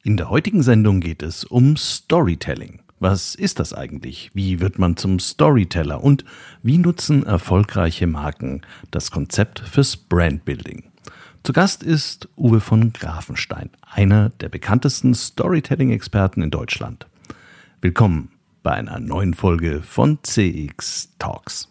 In der heutigen Sendung geht es um Storytelling. Was ist das eigentlich? Wie wird man zum Storyteller? Und wie nutzen erfolgreiche Marken das Konzept fürs Brandbuilding? Zu Gast ist Uwe von Grafenstein, einer der bekanntesten Storytelling-Experten in Deutschland. Willkommen bei einer neuen Folge von CX Talks.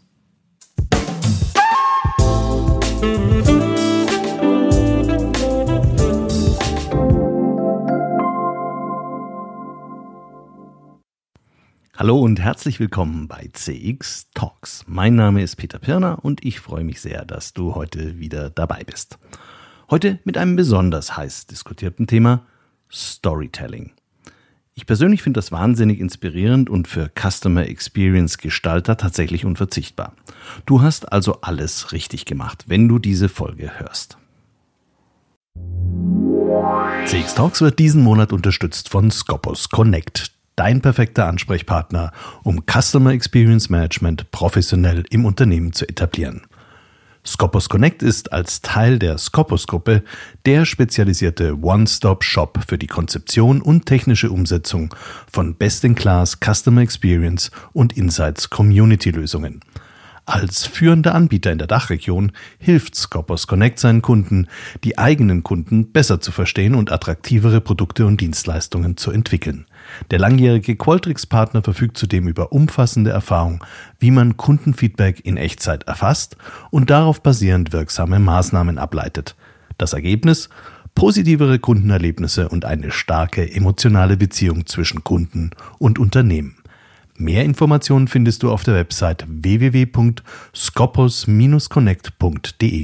Hallo und herzlich willkommen bei CX Talks. Mein Name ist Peter Pirner und ich freue mich sehr, dass du heute wieder dabei bist. Heute mit einem besonders heiß diskutierten Thema Storytelling. Ich persönlich finde das wahnsinnig inspirierend und für Customer Experience Gestalter tatsächlich unverzichtbar. Du hast also alles richtig gemacht, wenn du diese Folge hörst. CX Talks wird diesen Monat unterstützt von Scopus Connect. Dein perfekter Ansprechpartner, um Customer Experience Management professionell im Unternehmen zu etablieren. Scopus Connect ist als Teil der Scopus-Gruppe der spezialisierte One-Stop-Shop für die Konzeption und technische Umsetzung von Best-in-Class Customer Experience und Insights Community-Lösungen. Als führender Anbieter in der Dachregion hilft Scopus Connect seinen Kunden, die eigenen Kunden besser zu verstehen und attraktivere Produkte und Dienstleistungen zu entwickeln. Der langjährige Qualtrics-Partner verfügt zudem über umfassende Erfahrung, wie man Kundenfeedback in Echtzeit erfasst und darauf basierend wirksame Maßnahmen ableitet. Das Ergebnis? Positivere Kundenerlebnisse und eine starke emotionale Beziehung zwischen Kunden und Unternehmen. Mehr Informationen findest du auf der Website www.scopus-connect.de.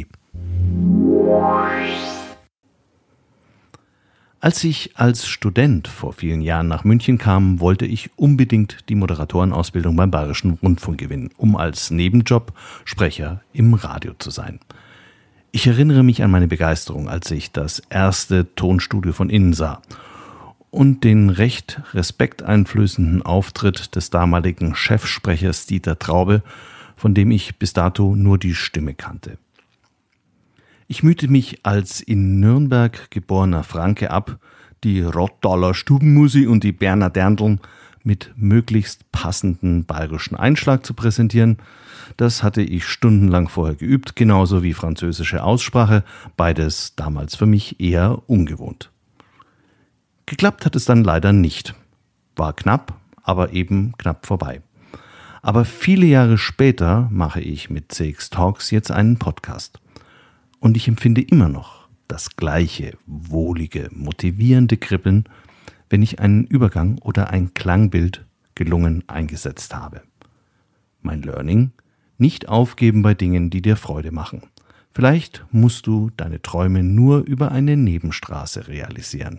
Als ich als Student vor vielen Jahren nach München kam, wollte ich unbedingt die Moderatorenausbildung beim Bayerischen Rundfunk gewinnen, um als Nebenjob Sprecher im Radio zu sein. Ich erinnere mich an meine Begeisterung, als ich das erste Tonstudio von innen sah und den recht respekteinflößenden Auftritt des damaligen Chefsprechers Dieter Traube, von dem ich bis dato nur die Stimme kannte. Ich mühte mich als in Nürnberg geborener Franke ab, die Rottaler Stubenmusik und die Berner Dirndln mit möglichst passenden bayerischen Einschlag zu präsentieren. Das hatte ich stundenlang vorher geübt, genauso wie französische Aussprache, beides damals für mich eher ungewohnt. Geklappt hat es dann leider nicht. War knapp, aber eben knapp vorbei. Aber viele Jahre später mache ich mit CX Talks jetzt einen Podcast. Und ich empfinde immer noch das gleiche wohlige, motivierende Kribbeln, wenn ich einen Übergang oder ein Klangbild gelungen eingesetzt habe. Mein Learning: nicht aufgeben bei Dingen, die dir Freude machen. Vielleicht musst du deine Träume nur über eine Nebenstraße realisieren.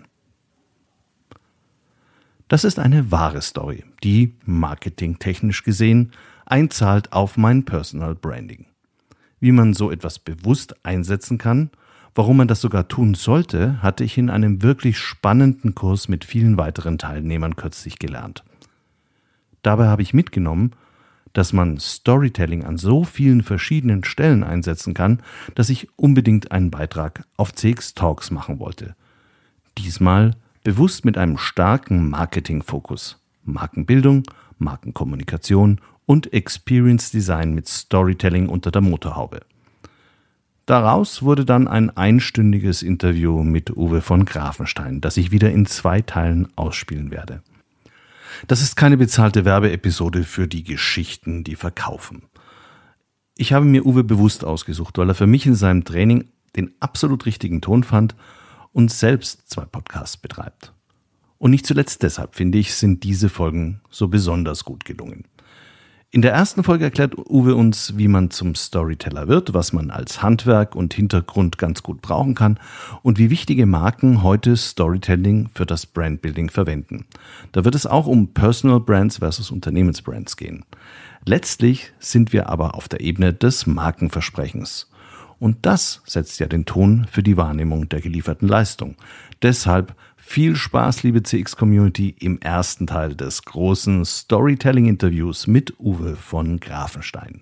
Das ist eine wahre Story, die, marketingtechnisch gesehen, einzahlt auf mein Personal Branding. Wie man so etwas bewusst einsetzen kann, warum man das sogar tun sollte, hatte ich in einem wirklich spannenden Kurs mit vielen weiteren Teilnehmern kürzlich gelernt. Dabei habe ich mitgenommen, dass man Storytelling an so vielen verschiedenen Stellen einsetzen kann, dass ich unbedingt einen Beitrag auf CX Talks machen wollte. Diesmal bewusst mit einem starken Marketing-Fokus, Markenbildung, Markenkommunikation und Experience Design mit Storytelling unter der Motorhaube. Daraus wurde dann ein einstündiges Interview mit Uwe von Grafenstein, das ich wieder in 2 Teilen ausspielen werde. Das ist keine bezahlte Werbeepisode für die Geschichten, die verkaufen. Ich habe mir Uwe bewusst ausgesucht, weil er für mich in seinem Training den absolut richtigen Ton fand und selbst 2 Podcasts betreibt. Und nicht zuletzt deshalb, finde ich, sind diese Folgen so besonders gut gelungen. In der ersten Folge erklärt Uwe uns, wie man zum Storyteller wird, was man als Handwerk und Hintergrund ganz gut brauchen kann und wie wichtige Marken heute Storytelling für das Brandbuilding verwenden. Da wird es auch um Personal Brands versus Unternehmensbrands gehen. Letztlich sind wir aber auf der Ebene des Markenversprechens. Und das setzt ja den Ton für die Wahrnehmung der gelieferten Leistung. Deshalb viel Spaß, liebe CX-Community, im ersten Teil des großen Storytelling-Interviews mit Uwe von Grafenstein.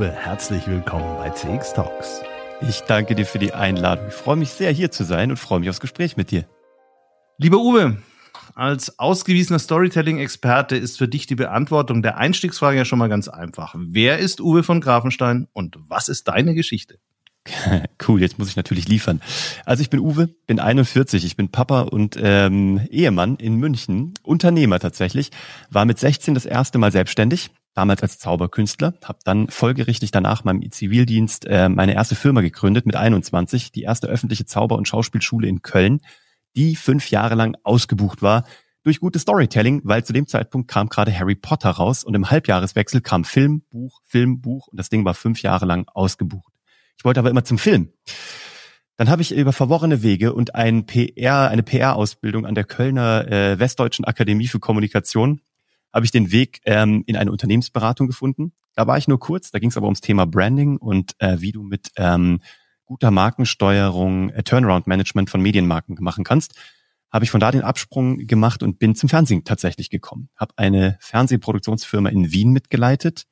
Uwe, herzlich willkommen bei CX Talks. Ich danke dir für die Einladung. Ich freue mich sehr, hier zu sein und freue mich aufs Gespräch mit dir. Lieber Uwe, als ausgewiesener Storytelling-Experte ist für dich die Beantwortung der Einstiegsfrage ja schon mal ganz einfach. Wer ist Uwe von Grafenstein und was ist deine Geschichte? Cool, jetzt muss ich natürlich liefern. Also ich bin Uwe, bin 41, ich bin Papa und Ehemann in München, Unternehmer tatsächlich, war mit 16 das erste Mal selbstständig, damals als Zauberkünstler, habe dann folgerichtig danach meinem Zivildienst meine erste Firma gegründet mit 21, die erste öffentliche Zauber- und Schauspielschule in Köln, die 5 Jahre lang ausgebucht war durch gutes Storytelling, weil zu dem Zeitpunkt kam gerade Harry Potter raus und im Halbjahreswechsel kam Film, Buch und das Ding war 5 Jahre lang ausgebucht. Ich wollte aber immer zum Film. Dann habe ich über verworrene Wege und eine PR-Ausbildung an der Kölner Westdeutschen Akademie für Kommunikation habe ich den Weg in eine Unternehmensberatung gefunden. Da war ich nur kurz, da ging es aber ums Thema Branding und wie du mit guter Markensteuerung, Turnaround-Management von Medienmarken machen kannst. Habe ich von da den Absprung gemacht und bin zum Fernsehen tatsächlich gekommen. Habe eine Fernsehproduktionsfirma in Wien mitgeleitet,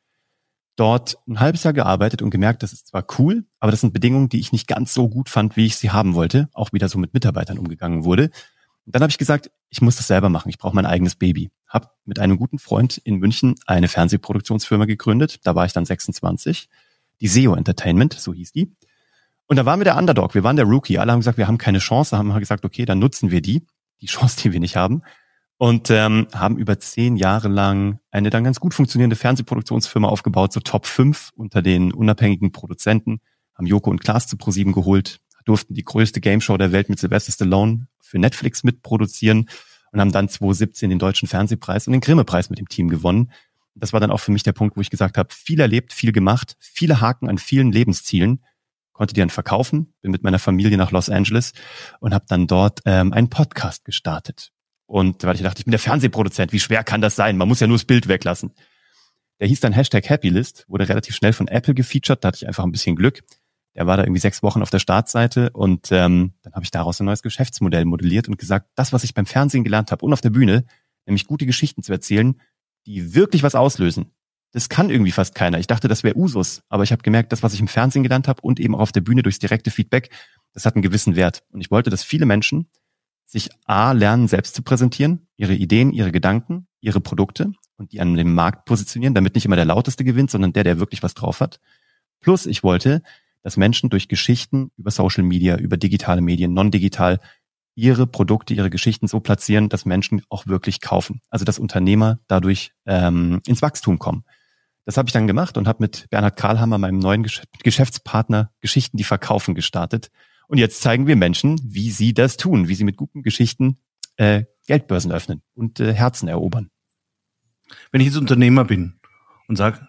dort ein halbes Jahr gearbeitet und gemerkt, das ist zwar cool, aber das sind Bedingungen, die ich nicht ganz so gut fand, wie ich sie haben wollte. Auch wieder so mit Mitarbeitern umgegangen wurde. Und dann habe ich gesagt, ich muss das selber machen. Ich brauche mein eigenes Baby. Habe mit einem guten Freund in München eine Fernsehproduktionsfirma gegründet. Da war ich dann 26. Die SEO Entertainment, so hieß die. Und da waren wir der Underdog. Wir waren der Rookie. Alle haben gesagt, wir haben keine Chance. Da haben wir gesagt, okay, dann nutzen wir die Chance, die wir nicht haben. Und haben über 10 Jahre lang eine dann ganz gut funktionierende Fernsehproduktionsfirma aufgebaut, so Top 5 unter den unabhängigen Produzenten, haben Joko und Klaas zu ProSieben geholt, durften die größte Gameshow der Welt mit Sylvester Stallone für Netflix mitproduzieren und haben dann 2017 den Deutschen Fernsehpreis und den Grimme-Preis mit dem Team gewonnen. Das war dann auch für mich der Punkt, wo ich gesagt habe, viel erlebt, viel gemacht, viele Haken an vielen Lebenszielen, konnte die dann verkaufen, bin mit meiner Familie nach Los Angeles und habe dann dort einen Podcast gestartet. Und weil ich dachte, ich bin der Fernsehproduzent, wie schwer kann das sein? Man muss ja nur das Bild weglassen. Der hieß dann #Happylist, wurde relativ schnell von Apple gefeatured, da hatte ich einfach ein bisschen Glück. Der war da irgendwie 6 Wochen auf der Startseite und dann habe ich daraus ein neues Geschäftsmodell modelliert und gesagt, das, was ich beim Fernsehen gelernt habe und auf der Bühne, nämlich gute Geschichten zu erzählen, die wirklich was auslösen. Das kann irgendwie fast keiner. Ich dachte, das wäre Usus, aber ich habe gemerkt, das, was ich im Fernsehen gelernt habe und eben auch auf der Bühne durchs direkte Feedback, das hat einen gewissen Wert. Und ich wollte, dass viele Menschen sich lernen, selbst zu präsentieren, ihre Ideen, ihre Gedanken, ihre Produkte und die an dem Markt positionieren, damit nicht immer der Lauteste gewinnt, sondern der wirklich was drauf hat. Plus ich wollte, dass Menschen durch Geschichten über Social Media, über digitale Medien, non-digital, ihre Produkte, ihre Geschichten so platzieren, dass Menschen auch wirklich kaufen. Also dass Unternehmer dadurch ins Wachstum kommen. Das habe ich dann gemacht und habe mit Bernhard Karlhammer, meinem neuen Geschäftspartner, Geschichten, die verkaufen, gestartet. Und jetzt zeigen wir Menschen, wie sie das tun, wie sie mit guten Geschichten Geldbörsen öffnen und Herzen erobern. Wenn ich jetzt Unternehmer bin und sage,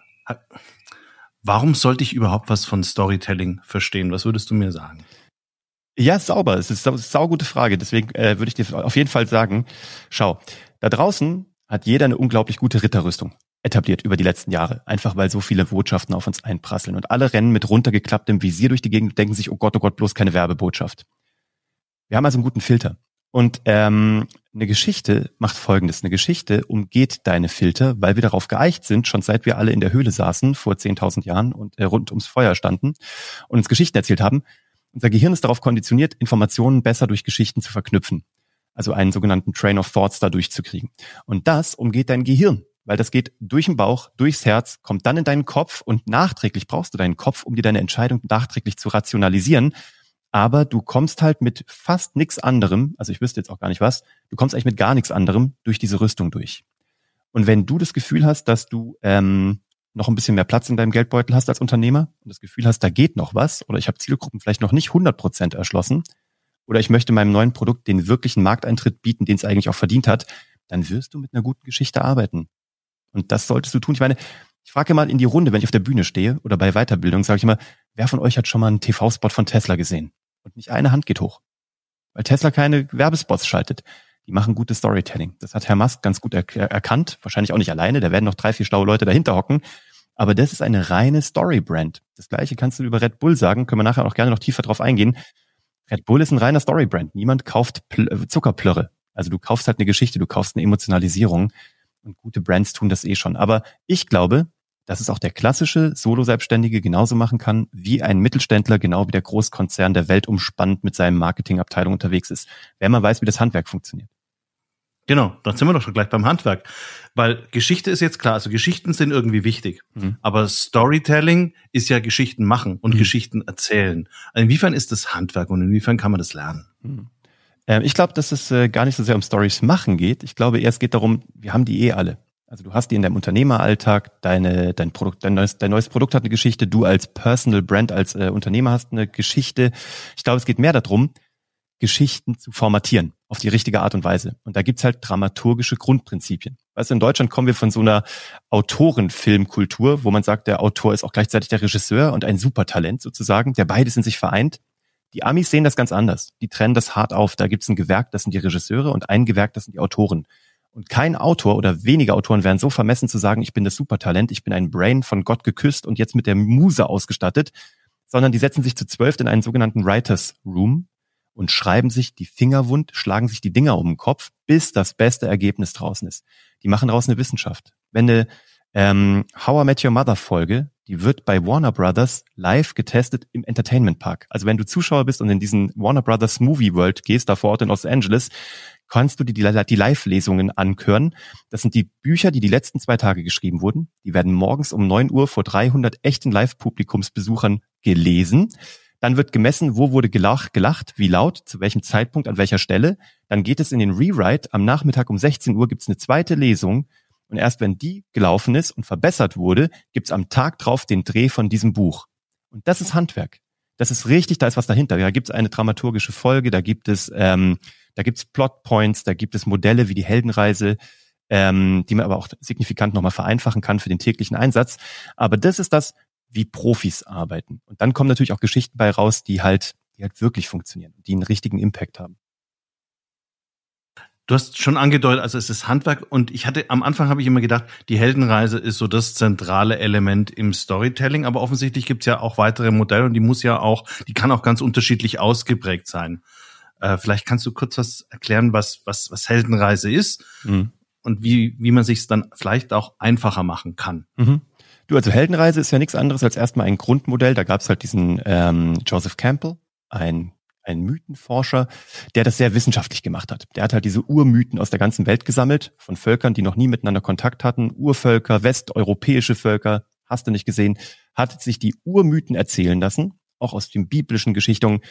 warum sollte ich überhaupt was von Storytelling verstehen? Was würdest du mir sagen? Ja, sauber. Es ist eine saugute Frage. Deswegen würde ich dir auf jeden Fall sagen, schau, da draußen hat jeder eine unglaublich gute Ritterrüstung etabliert über die letzten Jahre. Einfach weil so viele Botschaften auf uns einprasseln. Und alle rennen mit runtergeklapptem Visier durch die Gegend und denken sich, oh Gott, bloß keine Werbebotschaft. Wir haben also einen guten Filter. Und eine Geschichte macht Folgendes. Eine Geschichte umgeht deine Filter, weil wir darauf geeicht sind, schon seit wir alle in der Höhle saßen, vor 10.000 Jahren und rund ums Feuer standen und uns Geschichten erzählt haben. Unser Gehirn ist darauf konditioniert, Informationen besser durch Geschichten zu verknüpfen. Also einen sogenannten Train of Thoughts da durchzukriegen. Und das umgeht dein Gehirn. Weil das geht durch den Bauch, durchs Herz, kommt dann in deinen Kopf und nachträglich brauchst du deinen Kopf, um dir deine Entscheidung nachträglich zu rationalisieren. Aber du kommst halt mit fast nichts anderem, also ich wüsste jetzt auch gar nicht was, du kommst eigentlich mit gar nichts anderem durch diese Rüstung durch. Und wenn du das Gefühl hast, dass du noch ein bisschen mehr Platz in deinem Geldbeutel hast als Unternehmer und das Gefühl hast, da geht noch was oder ich habe Zielgruppen vielleicht noch nicht 100% erschlossen oder ich möchte meinem neuen Produkt den wirklichen Markteintritt bieten, den es eigentlich auch verdient hat, dann wirst du mit einer guten Geschichte arbeiten. Und das solltest du tun. Ich meine, ich frage mal in die Runde, wenn ich auf der Bühne stehe oder bei Weiterbildung, sage ich immer, wer von euch hat schon mal einen TV-Spot von Tesla gesehen? Und nicht eine Hand geht hoch. Weil Tesla keine Werbespots schaltet. Die machen gutes Storytelling. Das hat Herr Musk ganz gut erkannt. Wahrscheinlich auch nicht alleine. Da werden noch 3, 4 schlaue Leute dahinter hocken. Aber das ist eine reine Story-Brand. Das Gleiche kannst du über Red Bull sagen. Können wir nachher auch gerne noch tiefer drauf eingehen. Red Bull ist ein reiner Story-Brand. Niemand kauft Zuckerplörre. Also du kaufst halt eine Geschichte, du kaufst eine Emotionalisierung. Und gute Brands tun das schon. Aber ich glaube, dass es auch der klassische Solo-Selbstständige genauso machen kann, wie ein Mittelständler, genau wie der Großkonzern, der weltumspannend mit seinem Marketingabteilung unterwegs ist, wenn man weiß, wie das Handwerk funktioniert. Genau, dann sind wir doch schon gleich beim Handwerk. Weil Geschichte ist jetzt klar, also Geschichten sind irgendwie wichtig. Aber Storytelling ist ja Geschichten machen und Geschichten erzählen. Also inwiefern ist das Handwerk und inwiefern kann man das lernen? Ich glaube, dass es gar nicht so sehr um Stories machen geht. Ich glaube eher, es geht darum, wir haben die alle. Also du hast die in deinem Unternehmeralltag, dein neues Produkt hat eine Geschichte, du als Personal Brand, als Unternehmer hast eine Geschichte. Ich glaube, es geht mehr darum, Geschichten zu formatieren auf die richtige Art und Weise. Und da gibt's halt dramaturgische Grundprinzipien. Weißt du, in Deutschland kommen wir von so einer Autorenfilmkultur, wo man sagt, der Autor ist auch gleichzeitig der Regisseur und ein Supertalent sozusagen, der beides in sich vereint. Die Amis sehen das ganz anders. Die trennen das hart auf. Da gibt's ein Gewerk, das sind die Regisseure, und ein Gewerk, das sind die Autoren. Und kein Autor oder wenige Autoren wären so vermessen zu sagen, ich bin das Supertalent, ich bin ein Brain von Gott geküsst und jetzt mit der Muse ausgestattet, sondern die setzen sich zu 12 in einen sogenannten Writers Room und schreiben sich die Finger wund, schlagen sich die Dinger um den Kopf, bis das beste Ergebnis draußen ist. Die machen daraus eine Wissenschaft. Wenn eine How I Met Your Mother Folge, die wird bei Warner Brothers live getestet im Entertainment Park. Also wenn du Zuschauer bist und in diesen Warner Brothers Movie World gehst, da vor Ort in Los Angeles, kannst du dir die Live-Lesungen anhören. Das sind die Bücher, die letzten 2 Tage geschrieben wurden. Die werden morgens um 9 Uhr vor 300 echten Live-Publikumsbesuchern gelesen. Dann wird gemessen, wo wurde gelacht, wie laut, zu welchem Zeitpunkt, an welcher Stelle. Dann geht es in den Rewrite. Am Nachmittag um 16 Uhr gibt es eine zweite Lesung. Und erst wenn die gelaufen ist und verbessert wurde, gibt es am Tag drauf den Dreh von diesem Buch. Und das ist Handwerk. Das ist richtig, da ist was dahinter. Da gibt es eine dramaturgische Folge, da gibt es Plotpoints, da gibt es Modelle wie die Heldenreise, die man aber auch signifikant nochmal vereinfachen kann für den täglichen Einsatz. Aber das ist das, wie Profis arbeiten. Und dann kommen natürlich auch Geschichten bei raus, die halt wirklich funktionieren, die einen richtigen Impact haben. Du hast schon angedeutet, also es ist Handwerk, und am Anfang habe ich immer gedacht, die Heldenreise ist so das zentrale Element im Storytelling, aber offensichtlich gibt es ja auch weitere Modelle, und die kann auch ganz unterschiedlich ausgeprägt sein. Vielleicht kannst du kurz was erklären, was Heldenreise ist und wie man sich es dann vielleicht auch einfacher machen kann. Du, also Heldenreise ist ja nichts anderes als erstmal ein Grundmodell. Da gab es halt diesen Joseph Campbell, ein Mythenforscher, der das sehr wissenschaftlich gemacht hat. Der hat halt diese Urmythen aus der ganzen Welt gesammelt, von Völkern, die noch nie miteinander Kontakt hatten, Urvölker, westeuropäische Völker, hast du nicht gesehen, hat sich die Urmythen erzählen lassen, auch aus den biblischen Geschichten,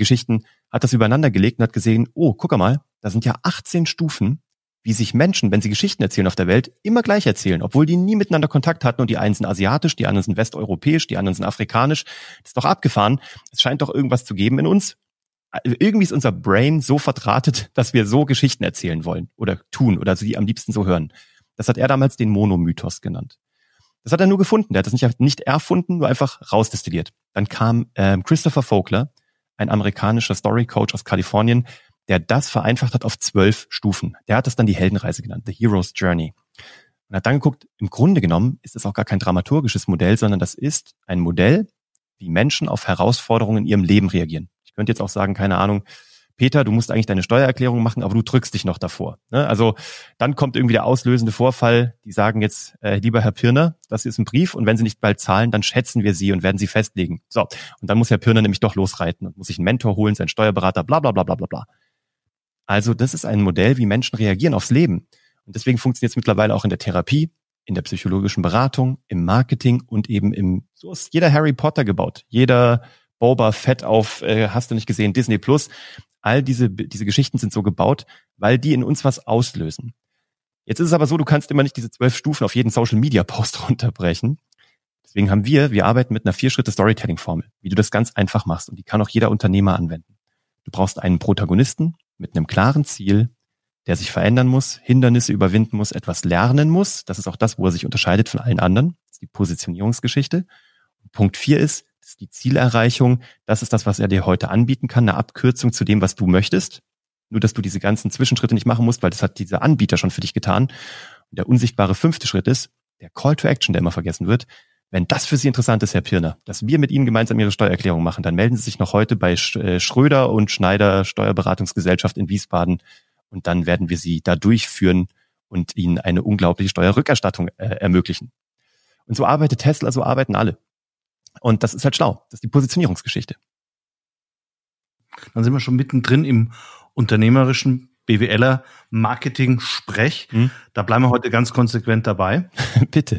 hat das übereinander gelegt und hat gesehen, oh, guck mal, da sind ja 18 Stufen, wie sich Menschen, wenn sie Geschichten erzählen auf der Welt, immer gleich erzählen, obwohl die nie miteinander Kontakt hatten, und die einen sind asiatisch, die anderen sind westeuropäisch, die anderen sind afrikanisch. Das ist doch abgefahren. Es scheint doch irgendwas zu geben in uns. Irgendwie ist unser Brain so verdrahtet, dass wir so Geschichten erzählen wollen oder tun oder sie am liebsten so hören. Das hat er damals den Monomythos genannt. Das hat er nur gefunden. Der hat das nicht erfunden, nur einfach rausdestilliert. Dann kam Christopher Vogler, ein amerikanischer Story-Coach aus Kalifornien, der das vereinfacht hat auf 12 Stufen. Der hat das dann die Heldenreise genannt, The Hero's Journey. Und hat dann geguckt, im Grunde genommen ist es auch gar kein dramaturgisches Modell, sondern das ist ein Modell, wie Menschen auf Herausforderungen in ihrem Leben reagieren. Ich könnte jetzt auch sagen, keine Ahnung, Peter, du musst eigentlich deine Steuererklärung machen, aber du drückst dich noch davor. Also dann kommt irgendwie der auslösende Vorfall, die sagen jetzt, lieber Herr Pirner, das ist ein Brief, und wenn Sie nicht bald zahlen, dann schätzen wir Sie und werden Sie festlegen. So, und dann muss Herr Pirner nämlich doch losreiten und muss sich einen Mentor holen, seinen Steuerberater, bla bla bla bla bla bla. Also das ist ein Modell, wie Menschen reagieren aufs Leben. Und deswegen funktioniert es mittlerweile auch in der Therapie, in der psychologischen Beratung, im Marketing und eben so ist jeder Harry Potter gebaut. Jeder Boba Fett auf, hast du nicht gesehen, Disney Plus. All diese Geschichten sind so gebaut, weil die in uns was auslösen. Jetzt ist es aber so, du kannst immer nicht diese 12 Stufen auf jeden Social-Media-Post runterbrechen. Deswegen haben wir arbeiten mit einer 4-Schritte-Storytelling-Formel, wie du das ganz einfach machst. Und die kann auch jeder Unternehmer anwenden. Du brauchst einen Protagonisten mit einem klaren Ziel, der sich verändern muss, Hindernisse überwinden muss, etwas lernen muss. Das ist auch das, wo er sich unterscheidet von allen anderen. Das ist die Positionierungsgeschichte. Und Punkt 4 ist die Zielerreichung. Das ist das, was er dir heute anbieten kann, eine Abkürzung zu dem, was du möchtest. Nur, dass du diese ganzen Zwischenschritte nicht machen musst, weil das hat dieser Anbieter schon für dich getan. Und der unsichtbare 5. Schritt ist der Call to Action, der immer vergessen wird. Wenn das für Sie interessant ist, Herr Pirner, dass wir mit Ihnen gemeinsam Ihre Steuererklärung machen, dann melden Sie sich noch heute bei Schröder und Schneider Steuerberatungsgesellschaft in Wiesbaden, und dann werden wir Sie da durchführen und Ihnen eine unglaubliche Steuerrückerstattung ermöglichen. Und so arbeitet Tesla, so arbeiten alle. Und das ist halt schlau. Das ist die Positionierungsgeschichte. Dann sind wir schon mittendrin im unternehmerischen BWLer Marketing-Sprech. Da bleiben wir heute ganz konsequent dabei. Bitte.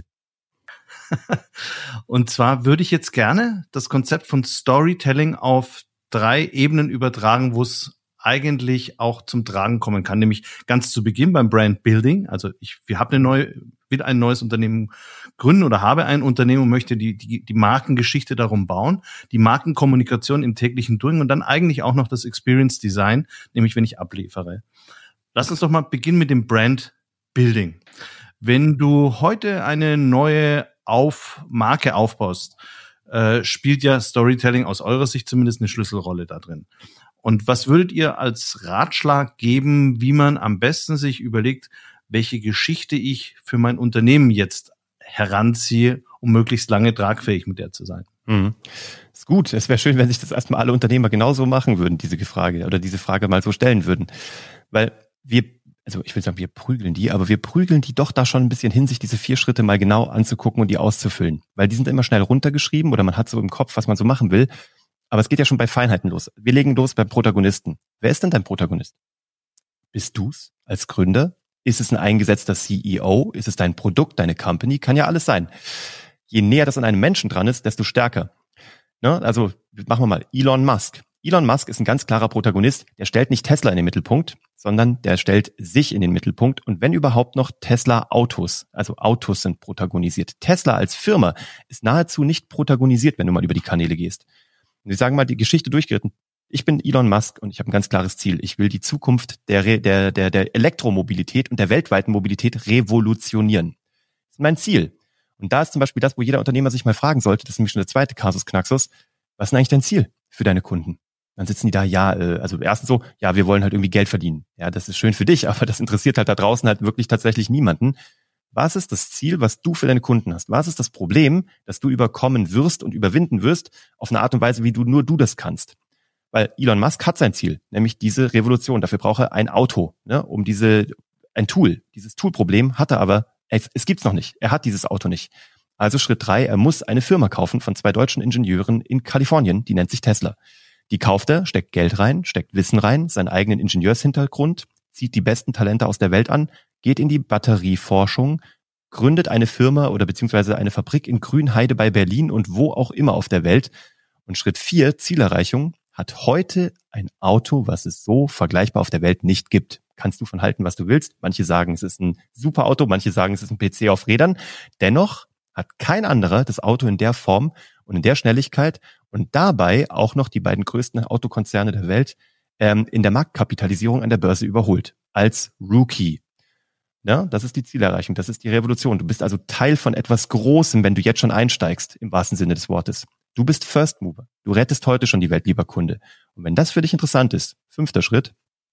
Und zwar würde ich jetzt gerne das Konzept von Storytelling auf 3 Ebenen übertragen, wo es eigentlich auch zum Tragen kommen kann, nämlich ganz zu Beginn beim Brand Building. Also wir haben will ein neues Unternehmen gründen oder habe ein Unternehmen und möchte die Markengeschichte darum bauen, die Markenkommunikation im täglichen Doing und dann eigentlich auch noch das Experience Design, nämlich wenn ich abliefere. Lass uns doch mal beginnen mit dem Brand Building. Wenn du heute eine neue Marke aufbaust, spielt ja Storytelling aus eurer Sicht zumindest eine Schlüsselrolle da drin. Und was würdet ihr als Ratschlag geben, wie man am besten sich überlegt, welche Geschichte ich für mein Unternehmen jetzt heranziehe, um möglichst lange tragfähig mit der zu sein? Ist gut. Es wäre schön, wenn sich das erstmal alle Unternehmer genauso machen würden, diese Frage mal so stellen würden. Weil ich will sagen, wir prügeln die doch da schon ein bisschen hin, sich diese 4 Schritte mal genau anzugucken und die auszufüllen. Weil die sind immer schnell runtergeschrieben oder man hat so im Kopf, was man so machen will. Aber es geht ja schon bei Feinheiten los. Wir legen los beim Protagonisten. Wer ist denn dein Protagonist? Bist du's als Gründer? Ist es ein eingesetzter CEO? Ist es dein Produkt, deine Company? Kann ja alles sein. Je näher das an einem Menschen dran ist, desto stärker. Ne? Also machen wir mal Elon Musk. Elon Musk ist ein ganz klarer Protagonist. Der stellt nicht Tesla in den Mittelpunkt, sondern der stellt sich in den Mittelpunkt und wenn überhaupt noch Tesla Autos. Also Autos sind protagonisiert. Tesla als Firma ist nahezu nicht protagonisiert, wenn du mal über die Kanäle gehst. Und wir sagen mal die Geschichte durchgeritten. Ich bin Elon Musk und ich habe ein ganz klares Ziel. Ich will die Zukunft der Elektromobilität und der weltweiten Mobilität revolutionieren. Das ist mein Ziel. Und da ist zum Beispiel das, wo jeder Unternehmer sich mal fragen sollte, das ist nämlich schon der zweite Kasus Knaxus, was ist denn eigentlich dein Ziel für deine Kunden? Dann sitzen die da, also erstens so, wir wollen halt irgendwie Geld verdienen. Ja, das ist schön für dich, aber das interessiert halt da draußen halt wirklich tatsächlich niemanden. Was ist das Ziel, was du für deine Kunden hast? Was ist das Problem, das du überkommen wirst und überwinden wirst, auf eine Art und Weise, wie nur du das kannst? Weil Elon Musk hat sein Ziel, nämlich diese Revolution. Dafür braucht er ein Auto, ne, ein Tool. Dieses Toolproblem hat er aber, es gibt's noch nicht. Er hat dieses Auto nicht. Also Schritt 3, er muss eine Firma kaufen von 2 deutschen Ingenieuren in Kalifornien, die nennt sich Tesla. Die kauft er, steckt Geld rein, steckt Wissen rein, seinen eigenen Ingenieurshintergrund, zieht die besten Talente aus der Welt an, geht in die Batterieforschung, gründet eine Firma oder beziehungsweise eine Fabrik in Grünheide bei Berlin und wo auch immer auf der Welt. Und Schritt 4, Zielerreichung, hat heute ein Auto, was es so vergleichbar auf der Welt nicht gibt. Kannst du von halten, was du willst. Manche sagen, es ist ein super Auto, manche sagen, es ist ein PC auf Rädern. Dennoch hat kein anderer das Auto in der Form und in der Schnelligkeit und dabei auch noch die beiden größten Autokonzerne der Welt in der Marktkapitalisierung an der Börse überholt. Als Rookie. Ja, das ist die Zielerreichung, das ist die Revolution. Du bist also Teil von etwas Großem, wenn du jetzt schon einsteigst, im wahrsten Sinne des Wortes. Du bist First Mover. Du rettest heute schon die Welt, lieber Kunde. Und wenn das für dich interessant ist, 5. Schritt,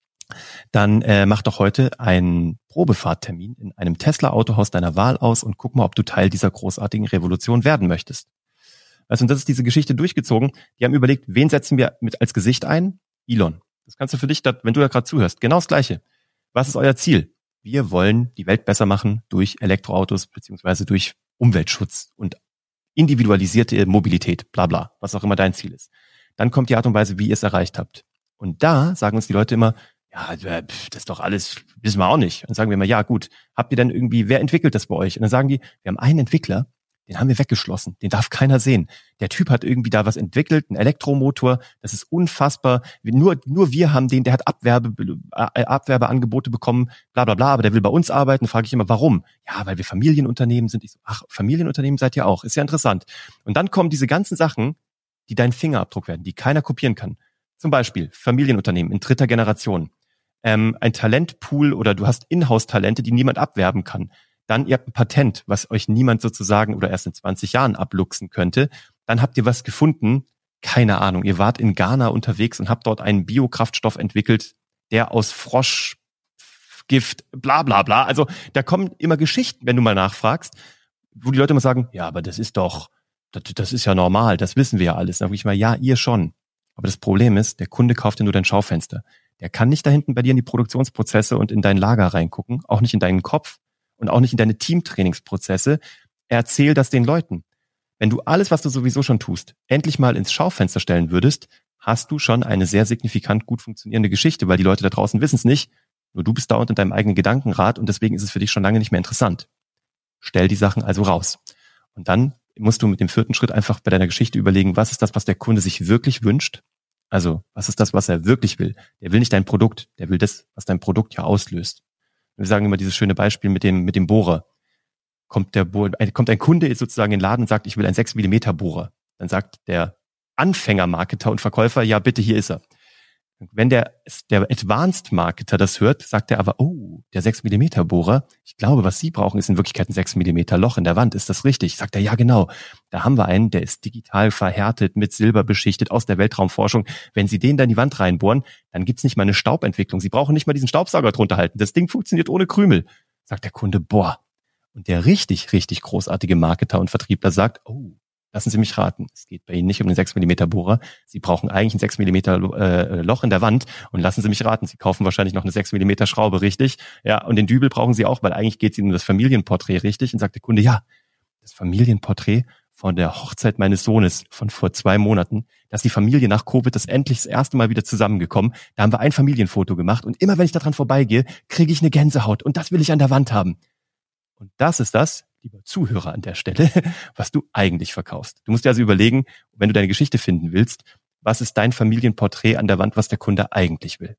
dann mach doch heute einen Probefahrttermin in einem Tesla-Autohaus deiner Wahl aus und guck mal, ob du Teil dieser großartigen Revolution werden möchtest. Also, und das ist diese Geschichte durchgezogen. Die haben überlegt, wen setzen wir mit als Gesicht ein? Elon. Das kannst du für dich, wenn du da gerade zuhörst, genau das Gleiche. Was ist euer Ziel? Wir wollen die Welt besser machen durch Elektroautos beziehungsweise durch Umweltschutz und individualisierte Mobilität, bla bla, was auch immer dein Ziel ist. Dann kommt die Art und Weise, wie ihr es erreicht habt. Und da sagen uns die Leute immer, ja, das ist doch alles, wissen wir auch nicht. Und dann sagen wir immer, ja gut, habt ihr denn irgendwie, wer entwickelt das bei euch? Und dann sagen die, wir haben einen Entwickler, den haben wir weggeschlossen, den darf keiner sehen. Der Typ hat irgendwie da was entwickelt, einen Elektromotor, das ist unfassbar. Nur wir haben den, der hat Abwerbeangebote bekommen, bla bla bla, aber der will bei uns arbeiten. Frage ich immer, warum? Ja, weil wir Familienunternehmen sind. Ich so, ach, Familienunternehmen seid ihr auch, ist ja interessant. Und dann kommen diese ganzen Sachen, die dein Fingerabdruck werden, die keiner kopieren kann. Zum Beispiel Familienunternehmen in 3. Generation. Ein Talentpool oder du hast Inhouse-Talente, die niemand abwerben kann. Dann ihr habt ein Patent, was euch niemand sozusagen oder erst in 20 Jahren abluchsen könnte. Dann habt ihr was gefunden, keine Ahnung, ihr wart in Ghana unterwegs und habt dort einen Biokraftstoff entwickelt, der aus Froschgift, bla bla bla. Also da kommen immer Geschichten, wenn du mal nachfragst, wo die Leute immer sagen, ja, aber das ist ja normal, das wissen wir ja alles. Dann sage ich mal, ja, ihr schon. Aber das Problem ist, der Kunde kauft ja nur dein Schaufenster. Der kann nicht da hinten bei dir in die Produktionsprozesse und in dein Lager reingucken, auch nicht in deinen Kopf und auch nicht in deine Teamtrainingsprozesse. erzähl das den Leuten. Wenn du alles, was du sowieso schon tust, endlich mal ins Schaufenster stellen würdest, hast du schon eine sehr signifikant gut funktionierende Geschichte, weil die Leute da draußen wissen es nicht, nur du bist da unter deinem eigenen Gedankenrad und deswegen ist es für dich schon lange nicht mehr interessant. Stell die Sachen also raus. Und dann musst du mit dem 4. Schritt einfach bei deiner Geschichte überlegen, was ist das, was der Kunde sich wirklich wünscht? Also, was ist das, was er wirklich will? Der will nicht dein Produkt, der will das, was dein Produkt ja auslöst. Wir sagen immer dieses schöne Beispiel mit dem Bohrer. Kommt ein Kunde jetzt sozusagen in den Laden und sagt, ich will einen 6 mm Bohrer. Dann sagt der Anfänger-Marketer und Verkäufer, ja bitte, hier ist er. Wenn der Advanced-Marketer das hört, sagt er aber, oh, der 6 mm Bohrer, ich glaube, was Sie brauchen, ist in Wirklichkeit ein 6 mm Loch in der Wand. Ist das richtig? Sagt er, ja genau. Da haben wir einen, der ist digital verhärtet, mit Silber beschichtet aus der Weltraumforschung. Wenn Sie den da in die Wand reinbohren, dann gibt's nicht mal eine Staubentwicklung. Sie brauchen nicht mal diesen Staubsauger drunter halten. Das Ding funktioniert ohne Krümel. Sagt der Kunde, boah. Und der richtig, richtig großartige Marketer und Vertriebler sagt, oh, lassen Sie mich raten, es geht bei Ihnen nicht um den 6 mm Bohrer. Sie brauchen eigentlich ein 6 mm Loch in der Wand. Und lassen Sie mich raten, Sie kaufen wahrscheinlich noch eine 6 mm Schraube, richtig? Ja, und den Dübel brauchen Sie auch, weil eigentlich geht es Ihnen um das Familienporträt, richtig? Und sagt der Kunde, ja, das Familienporträt von der Hochzeit meines Sohnes von vor 2 Monaten, da ist die Familie nach Covid das erste Mal wieder zusammengekommen. Da haben wir ein Familienfoto gemacht und immer wenn ich daran vorbeigehe, kriege ich eine Gänsehaut und das will ich an der Wand haben. Und das ist das, lieber Zuhörer an der Stelle, was du eigentlich verkaufst. Du musst dir also überlegen, wenn du deine Geschichte finden willst, was ist dein Familienporträt an der Wand, was der Kunde eigentlich will?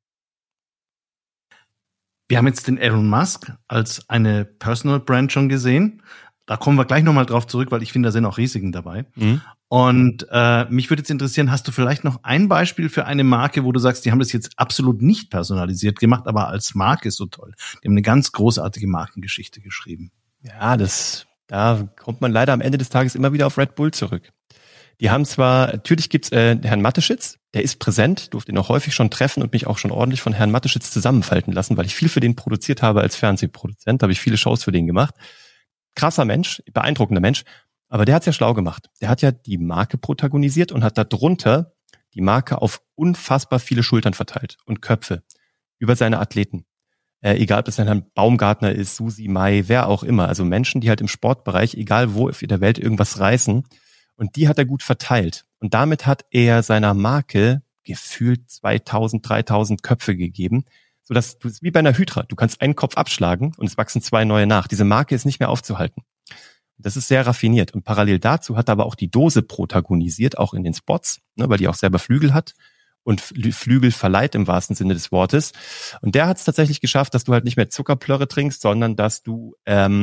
Wir haben jetzt den Elon Musk als eine Personal Brand schon gesehen. Da kommen wir gleich nochmal drauf zurück, weil ich finde, da sind auch Risiken dabei. Und mich würde jetzt interessieren, hast du vielleicht noch ein Beispiel für eine Marke, wo du sagst, die haben das jetzt absolut nicht personalisiert gemacht, aber als Marke ist so toll. Die haben eine ganz großartige Markengeschichte geschrieben. Ja, da kommt man leider am Ende des Tages immer wieder auf Red Bull zurück. Die haben zwar, natürlich gibt's Herrn Mateschitz, der ist präsent, durfte ihn auch häufig schon treffen und mich auch schon ordentlich von Herrn Mateschitz zusammenfalten lassen, weil ich viel für den produziert habe als Fernsehproduzent, habe ich viele Shows für den gemacht. Krasser Mensch, beeindruckender Mensch, aber der hat's ja schlau gemacht. Der hat ja die Marke protagonisiert und hat darunter die Marke auf unfassbar viele Schultern verteilt und Köpfe über seine Athleten. Egal, ob das ein Herrn Baumgartner ist, Susi Mai, wer auch immer. Also Menschen, die halt im Sportbereich, egal wo auf der Welt, irgendwas reißen. Und die hat er gut verteilt. Und damit hat er seiner Marke gefühlt 2000, 3000 Köpfe gegeben. Sodass du, wie bei einer Hydra, du kannst einen Kopf abschlagen und es wachsen 2 neue nach. Diese Marke ist nicht mehr aufzuhalten. Das ist sehr raffiniert. Und parallel dazu hat er aber auch die Dose protagonisiert, auch in den Spots, ne, weil die auch selber Flügel hat. Und Flügel verleiht im wahrsten Sinne des Wortes. Und der hat es tatsächlich geschafft, dass du halt nicht mehr Zuckerplörre trinkst, sondern dass du,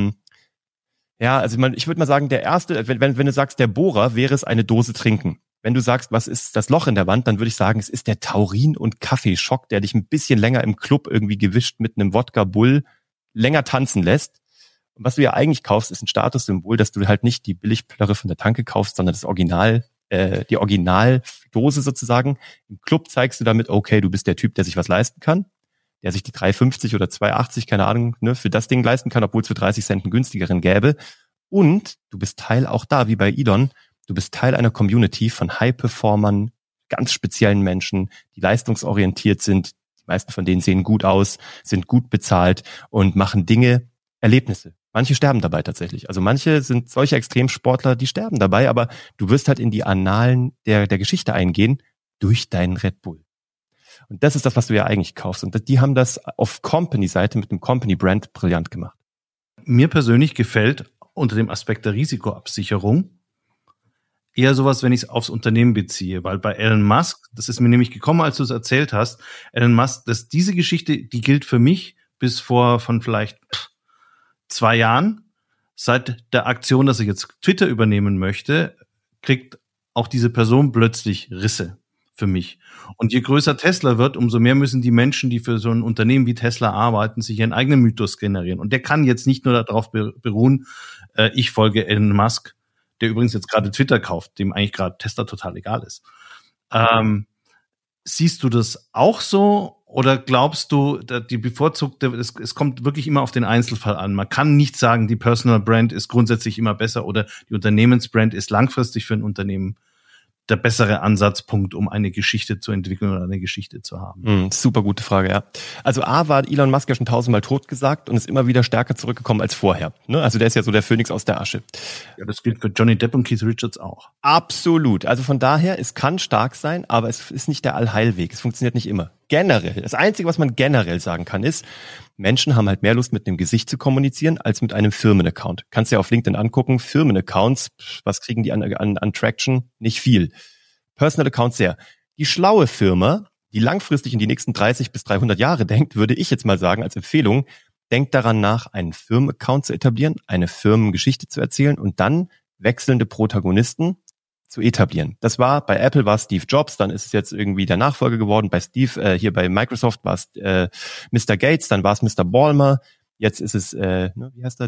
ich würde mal sagen, der erste, wenn du sagst, der Bohrer, wäre es eine Dose trinken. Wenn du sagst, was ist das Loch in der Wand, dann würde ich sagen, es ist der Taurin- und Kaffeeschock, der dich ein bisschen länger im Club irgendwie gewischt mit einem Wodka Bull länger tanzen lässt. Und was du ja eigentlich kaufst, ist ein Statussymbol, dass du halt nicht die Billigplörre von der Tanke kaufst, sondern das Original, die Originaldose sozusagen. Im Club zeigst du damit, okay, du bist der Typ, der sich was leisten kann, der sich die 3,50 oder 2,80, keine Ahnung, ne, für das Ding leisten kann, obwohl es für 30 Cent einen günstigeren gäbe. Und du bist Teil auch da, wie bei Elon, du bist Teil einer Community von High-Performern, ganz speziellen Menschen, die leistungsorientiert sind. Die meisten von denen sehen gut aus, sind gut bezahlt und machen Dinge, Erlebnisse. Manche sterben dabei tatsächlich. Also manche sind solche Extremsportler, die sterben dabei, aber du wirst halt in die Annalen der Geschichte eingehen durch deinen Red Bull. Und das ist das, was du ja eigentlich kaufst. Und die haben das auf Company-Seite mit einem Company-Brand brillant gemacht. Mir persönlich gefällt unter dem Aspekt der Risikoabsicherung eher sowas, wenn ich es aufs Unternehmen beziehe, weil bei Elon Musk, das ist mir nämlich gekommen, als du es erzählt hast, Elon Musk, diese Geschichte, die gilt für mich bis von vielleicht 2 Jahren. Seit der Aktion, dass ich jetzt Twitter übernehmen möchte, kriegt auch diese Person plötzlich Risse für mich. Und je größer Tesla wird, umso mehr müssen die Menschen, die für so ein Unternehmen wie Tesla arbeiten, sich ihren eigenen Mythos generieren. Und der kann jetzt nicht nur darauf beruhen, ich folge Elon Musk, der übrigens jetzt gerade Twitter kauft, dem eigentlich gerade Tesla total egal ist. Siehst du das auch so? Oder glaubst du, die bevorzugte, es kommt wirklich immer auf den Einzelfall an. Man kann nicht sagen, die Personal Brand ist grundsätzlich immer besser oder die Unternehmensbrand ist langfristig für ein Unternehmen der bessere Ansatzpunkt, um eine Geschichte zu entwickeln oder eine Geschichte zu haben? Super gute Frage, ja. Also A war Elon Musk ja schon 1000-mal tot gesagt und ist immer wieder stärker zurückgekommen als vorher. Ne? Also der ist ja so der Phönix aus der Asche. Ja, das gilt für Johnny Depp und Keith Richards auch. Absolut. Also von daher, es kann stark sein, aber es ist nicht der Allheilweg. Es funktioniert nicht immer. Generell. Das Einzige, was man generell sagen kann, ist, Menschen haben halt mehr Lust, mit einem Gesicht zu kommunizieren, als mit einem Firmenaccount. Kannst du ja auf LinkedIn angucken. Firmenaccounts, was kriegen die an Traction? Nicht viel. Personal Accounts sehr. Die schlaue Firma, die langfristig in die nächsten 30 bis 300 Jahre denkt, würde ich jetzt mal sagen als Empfehlung, denkt daran nach, einen Firmenaccount zu etablieren, eine Firmengeschichte zu erzählen und dann wechselnde Protagonisten zu etablieren. Das war, bei Apple war Steve Jobs, dann ist es jetzt irgendwie der Nachfolger geworden. Bei Steve, hier bei Microsoft war es Mr. Gates, dann war es Mr. Ballmer. Jetzt ist es, wie heißt er,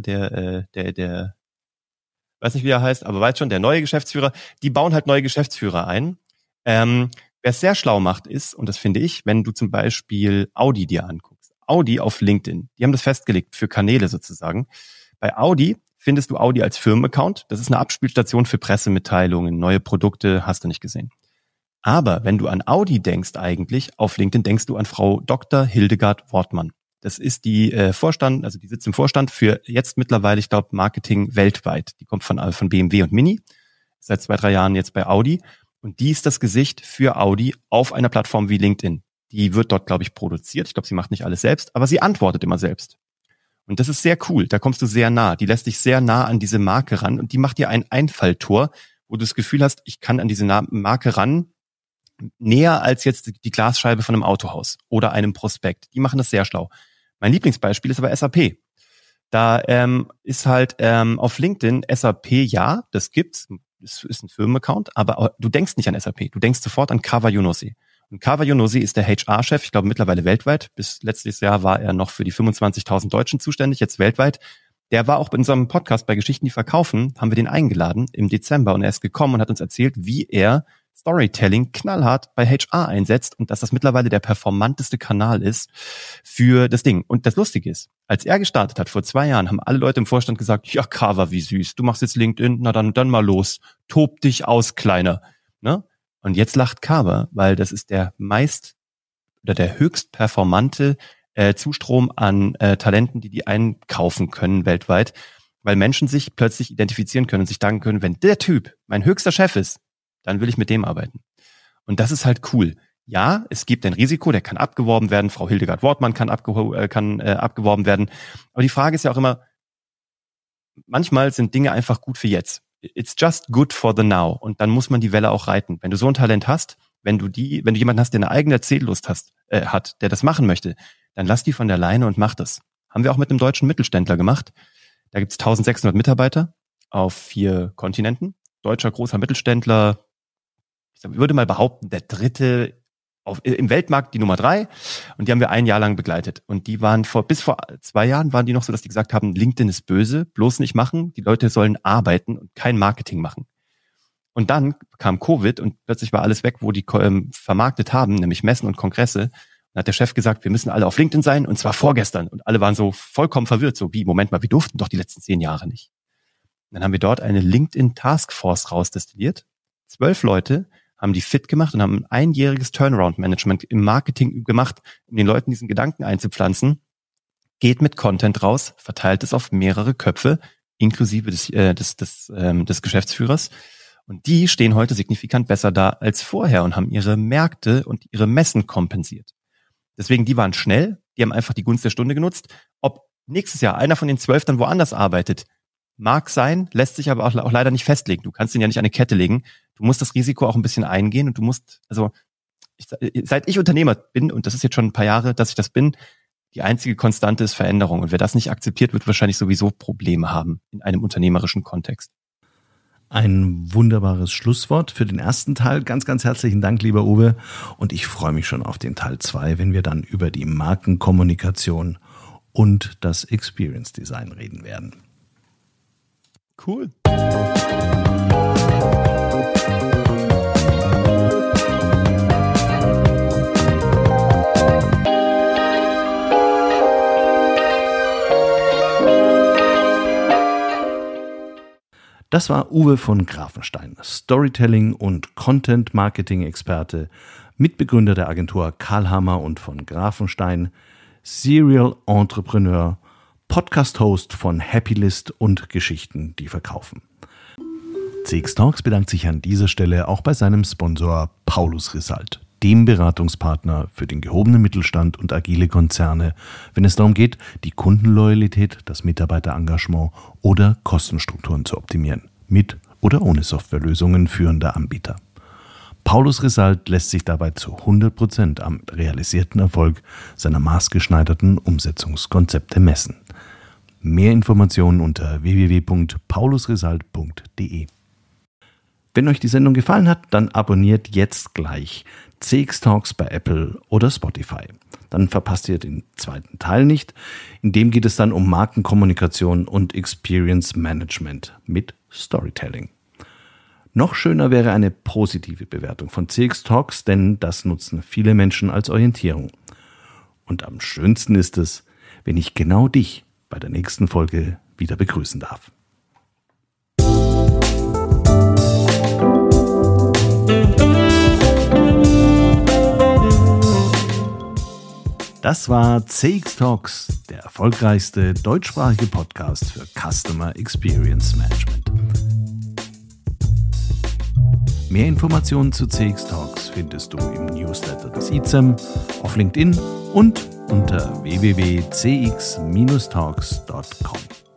der weiß nicht, wie er heißt, aber weiß schon, der neue Geschäftsführer. Die bauen halt neue Geschäftsführer ein. Wer es sehr schlau macht ist, und das finde ich, wenn du zum Beispiel Audi dir anguckst. Audi auf LinkedIn, die haben das festgelegt für Kanäle sozusagen. Bei Audi findest du Audi als Firmenaccount. Das ist eine Abspielstation für Pressemitteilungen, neue Produkte, hast du nicht gesehen. Aber wenn du an Audi denkst eigentlich, auf LinkedIn denkst du an Frau Dr. Hildegard Wortmann. Das ist die Vorstand, also die sitzt im Vorstand für jetzt mittlerweile, ich glaube, Marketing weltweit. Die kommt von BMW und Mini, seit 2-3 Jahren jetzt bei Audi. Und die ist das Gesicht für Audi auf einer Plattform wie LinkedIn. Die wird dort, glaube ich, produziert. Ich glaube, sie macht nicht alles selbst, aber sie antwortet immer selbst. Und das ist sehr cool. Da kommst du sehr nah. Die lässt dich sehr nah an diese Marke ran und die macht dir ein Einfalltor, wo du das Gefühl hast, ich kann an diese Marke ran, näher als jetzt die Glasscheibe von einem Autohaus oder einem Prospekt. Die machen das sehr schlau. Mein Lieblingsbeispiel ist aber SAP. Da ist halt auf LinkedIn SAP, ja, das gibt's. Es ist ein Firmenaccount, aber du denkst nicht an SAP. Du denkst sofort an Kawa Younossi. Und Kawa Younossi ist der HR-Chef, ich glaube mittlerweile weltweit. Bis letztes Jahr war er noch für die 25.000 Deutschen zuständig, jetzt weltweit. Der war auch in unserem Podcast bei Geschichten, die verkaufen, haben wir den eingeladen im Dezember und er ist gekommen und hat uns erzählt, wie er Storytelling knallhart bei HR einsetzt und dass das mittlerweile der performanteste Kanal ist für das Ding. Und das Lustige ist, als er gestartet hat, vor 2 Jahren, haben alle Leute im Vorstand gesagt, ja, Kawa, wie süß, du machst jetzt LinkedIn, na dann mal los, tob dich aus, Kleiner. Ne? Und jetzt lacht Kawa, weil das ist der höchst performante Zustrom an Talenten, die einkaufen können weltweit, weil Menschen sich plötzlich identifizieren können und sich sagen können, wenn der Typ mein höchster Chef ist, dann will ich mit dem arbeiten. Und das ist halt cool. Ja, es gibt ein Risiko, der kann abgeworben werden. Frau Hildegard Wortmann kann abgeworben werden. Aber die Frage ist ja auch immer, manchmal sind Dinge einfach gut für jetzt. It's just good for the now. Und dann muss man die Welle auch reiten. Wenn du so ein Talent hast, wenn du jemanden hast, der eine eigene Erzähllust hat, der das machen möchte, dann lass die von der Leine und mach das. Haben wir auch mit einem deutschen Mittelständler gemacht. Da gibt's 1600 Mitarbeiter auf 4 Kontinenten. Deutscher großer Mittelständler, ich würde mal behaupten, der dritte im Weltmarkt, die Nummer 3. Und die haben wir 1 Jahr lang begleitet. Und die waren bis vor 2 Jahren waren die noch so, dass die gesagt haben, LinkedIn ist böse, bloß nicht machen. Die Leute sollen arbeiten und kein Marketing machen. Und dann kam Covid und plötzlich war alles weg, wo die vermarktet haben, nämlich Messen und Kongresse. Dann hat der Chef gesagt, wir müssen alle auf LinkedIn sein und zwar vorgestern. Und alle waren so vollkommen verwirrt, so wie, Moment mal, wir durften doch die letzten 10 Jahre nicht. Und dann haben wir dort eine LinkedIn Taskforce rausdestilliert. 12 Leute haben die fit gemacht und haben ein 1-jähriges Turnaround-Management im Marketing gemacht, um den Leuten diesen Gedanken einzupflanzen. Geht mit Content raus, verteilt es auf mehrere Köpfe, inklusive des Geschäftsführers. Und die stehen heute signifikant besser da als vorher und haben ihre Märkte und ihre Messen kompensiert. Deswegen, die waren schnell, die haben einfach die Gunst der Stunde genutzt. Ob nächstes Jahr einer von den 12 dann woanders arbeitet, mag sein, lässt sich aber auch leider nicht festlegen. Du kannst ihn ja nicht an eine Kette legen. Du musst das Risiko auch ein bisschen eingehen und du musst, seit ich Unternehmer bin, und das ist jetzt schon ein paar Jahre, dass ich das bin, die einzige Konstante ist Veränderung. Und wer das nicht akzeptiert, wird wahrscheinlich sowieso Probleme haben in einem unternehmerischen Kontext. Ein wunderbares Schlusswort für den ersten Teil. Ganz, ganz herzlichen Dank, lieber Uwe. Und ich freue mich schon auf den Teil 2, wenn wir dann über die Markenkommunikation und das Experience Design reden werden. Cool. Das war Uwe von Grafenstein, Storytelling- und Content-Marketing-Experte, Mitbegründer der Agentur Karlhammer und von Grafenstein, Serial Entrepreneur, Podcast-Host von Happylist und Geschichten, die verkaufen. CX Talks bedankt sich an dieser Stelle auch bei seinem Sponsor Paulus Risalt, dem Beratungspartner für den gehobenen Mittelstand und agile Konzerne, wenn es darum geht, die Kundenloyalität, das Mitarbeiterengagement oder Kostenstrukturen zu optimieren, mit oder ohne Softwarelösungen führender Anbieter. Paulus Risalt lässt sich dabei zu 100% am realisierten Erfolg seiner maßgeschneiderten Umsetzungskonzepte messen. Mehr Informationen unter www.paulusrisalt.de. Wenn euch die Sendung gefallen hat, dann abonniert jetzt gleich CX Talks bei Apple oder Spotify. Dann verpasst ihr den zweiten Teil nicht. In dem geht es dann um Markenkommunikation und Experience Management mit Storytelling. Noch schöner wäre eine positive Bewertung von CX Talks, denn das nutzen viele Menschen als Orientierung. Und am schönsten ist es, wenn ich genau dich bei der nächsten Folge wieder begrüßen darf. Das war CX Talks, der erfolgreichste deutschsprachige Podcast für Customer Experience Management. Mehr Informationen zu CX Talks findest du im Newsletter des ICEM, auf LinkedIn und unter www.cx-talks.com.